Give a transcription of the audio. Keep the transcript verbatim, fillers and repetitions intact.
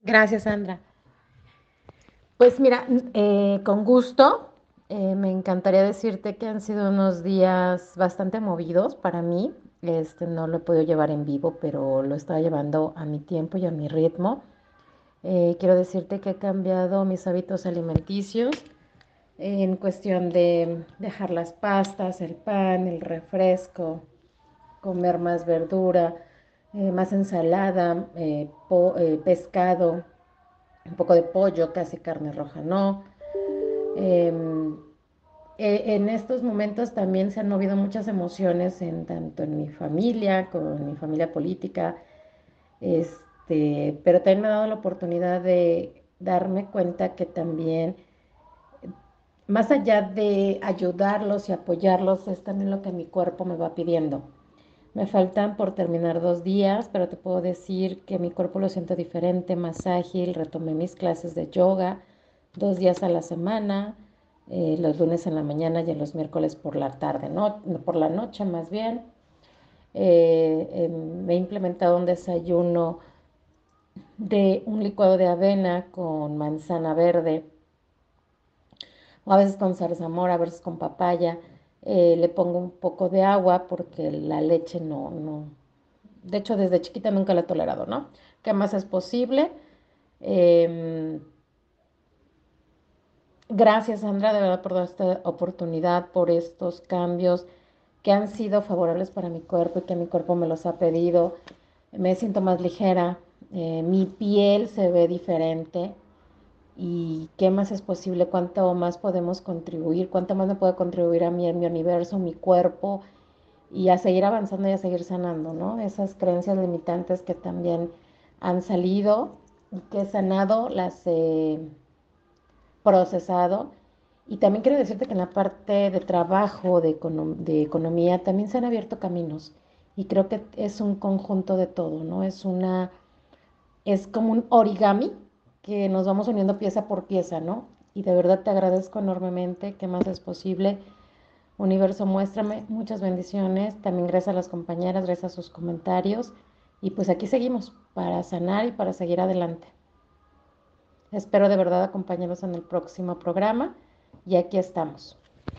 Gracias, Sandra. Pues mira, eh, con gusto, eh, me encantaría decirte que han sido unos días bastante movidos para mí. Este, no lo he podido llevar en vivo, pero lo estaba llevando a mi tiempo y a mi ritmo. Eh, quiero decirte que he cambiado mis hábitos alimenticios en cuestión de dejar las pastas, el pan, el refresco, comer más verdura, eh, más ensalada, eh, po- eh, pescado, un poco de pollo, casi carne roja, no. Eh, eh, en estos momentos también se han movido muchas emociones en tanto en mi familia, como en mi familia política, este, pero también me ha dado la oportunidad de darme cuenta que también, más allá de ayudarlos y apoyarlos, es también lo que mi cuerpo me va pidiendo. Me faltan por terminar dos días, pero te puedo decir que mi cuerpo lo siento diferente, más ágil. Retomé mis clases de yoga dos días a la semana, eh, los lunes en la mañana y los miércoles por la tarde, no, por la noche más bien. Eh, eh, me he implementado un desayuno de un licuado de avena con manzana verde, o a veces con zarzamora, a veces con papaya. Eh, le pongo un poco de agua porque la leche no, no, de hecho desde chiquita nunca la he tolerado, ¿no? ¿Qué más es posible? Eh, gracias, Sandra, de verdad por toda esta oportunidad, por estos cambios que han sido favorables para mi cuerpo y que mi cuerpo me los ha pedido. Me siento más ligera, eh, mi piel se ve diferente. ¿Y qué más es posible? ¿Cuánto más podemos contribuir? ¿Cuánto más me puede contribuir a mí, en mi universo, mi cuerpo? Y a seguir avanzando y a seguir sanando, ¿no? Esas creencias limitantes que también han salido y que he sanado, las he procesado. Y también quiero decirte que en la parte de trabajo, de, econom de economía, también se han abierto caminos. Y creo que es un conjunto de todo, ¿no? Es una, es como un origami que nos vamos uniendo pieza por pieza, ¿no? Y de verdad te agradezco enormemente. ¿Qué más es posible? Universo, muéstrame muchas bendiciones. También gracias a las compañeras, gracias a sus comentarios. Y pues aquí seguimos para sanar y para seguir adelante. Espero de verdad acompañarnos en el próximo programa y aquí estamos.